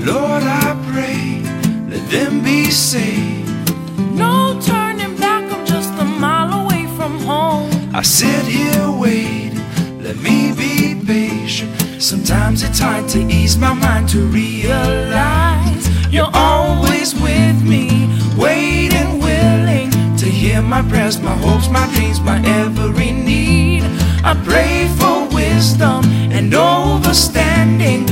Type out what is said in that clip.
Lord, I pray, let them be saved. No turning back, I'm just a mile away from home. I sit here waiting, let me be patient. Sometimes it's hard to ease my mind to realize you're always with me, waiting, willing to hear my prayers, my hopes, my dreams, my every need. I pray for wisdom and understanding.